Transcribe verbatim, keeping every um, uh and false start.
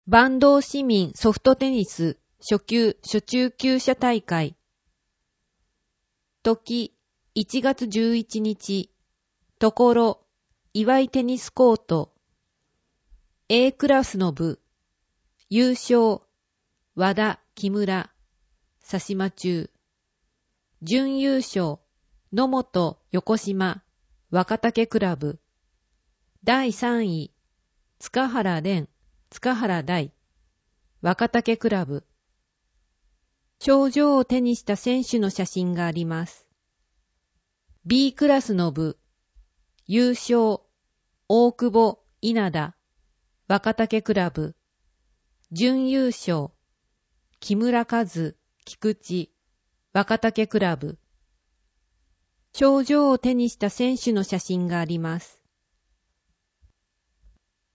坂東市民ソフトテニス初級初中級者大会。時、いちがつじゅういちにち。ところ、岩井テニスコート。A クラスの部。優勝、和田、木村、佐島中。準優勝、野本、横島、若竹クラブ。だいさんい、塚原蓮、塚原大、若竹クラブ。賞状を手にした選手の写真があります。B クラスの部、優勝、大久保、稲田、若竹クラブ。準優勝、木村和、菊池、若竹クラブ。賞状を手にした選手の写真があります。